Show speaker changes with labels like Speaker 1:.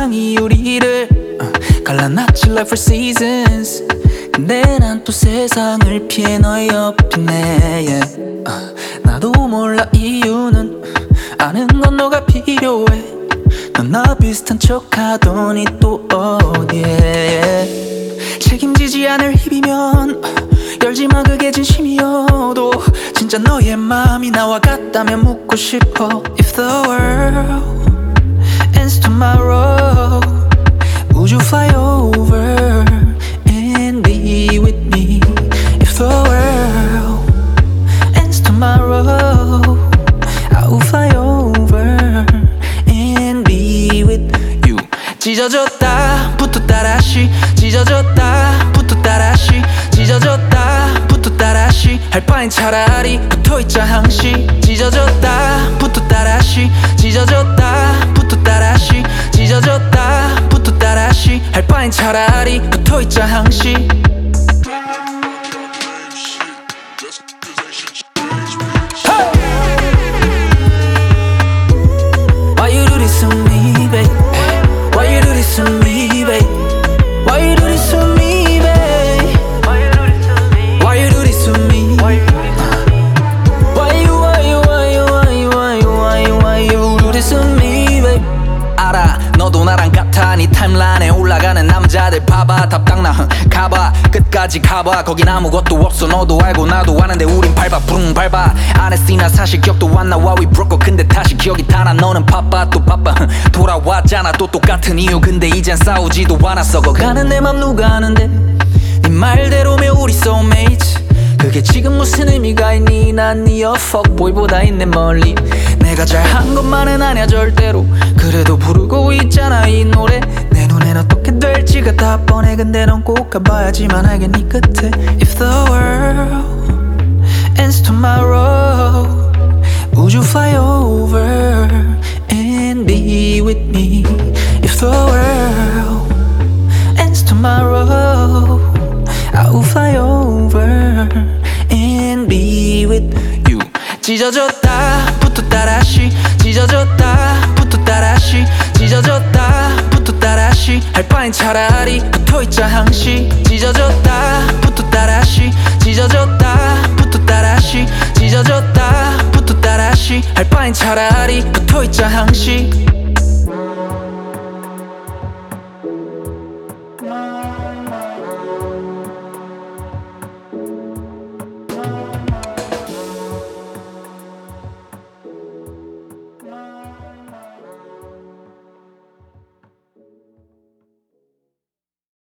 Speaker 1: 세상이 우리를 갈라놨지 like for seasons. 근데 난 또 세상을 피해 너의 옆에 있네. 나도 몰라 이유는 아는 건 너가 필요해. 넌 나 비슷한 척하더니 또 어디에. 책임지지 않을 힘이면 열지마, 그게 진심이어도 진짜 너의 마음이 나와 같다면 묻고 싶어. If the world ends tomorrow, would you fly over and be with me? If the world ends tomorrow, I will fly over and be with you. 찢어졌다 붙었다 다시, 찢어졌다 붙었다 다시, 찢어졌다 붙었다 다시. 할 바엔 차라리 붙어있자 항시. 찢어졌다 붙었다 다시, 찢어졌다 붙었다 다시, 찢어졌다 붙었다 다시. 할 바엔 차라리 붙어있자 항시. Why you do this to me, babe? Why you do this to me, babe? Why you do this to me, babe? Why you do this to me? Why you do this to me? Why you do this to me, babe? 알아, 너도 나랑 같아. 네 타임라인에 올라가는 남자들 봐봐. 답답나 가봐, 끝까지 가봐. 거긴 아무것도 없어. 너도 알고 나도 아는데 우린 밟아 붕 밟아. 안 했으나 사실 기억도 안 나. Why we broke? 근데 다시 기억이 다 나. 너는 바빠 또 바빠. 돌아왔잖아 또 똑같은 이유. 근데 이젠 싸우지도 않아. 썩어가는 내 맘 누가 아는데. 네 말대로면 우리 soulmates. 그게 지금 무슨 의미가 있니? 난 네여 fuckboy보다 있네 멀리. 내가 잘한 것만은 아니야 절대로. 그래도 부르고 있잖아 이 노래. 내 눈엔 어떻게 될지가 다 뻔해. 근데 넌 꼭 가봐야지만 알겠니 끝에. If the world ends tomorrow, would you fly over and be with me? If the world ends tomorrow, I will fly over and be with you. 찢어졌다 붙었다 다시, 찢어졌다 붙었다 다시, 찢어졌다 붙었다 다시. 할 바엔 차라리 붙어있자 항시. 찢어졌다 붙었다 다시, 찢어졌다 붙었다 다시, 찢어졌다 붙었다 다시. 할 바엔 차라리 붙어있자 항시.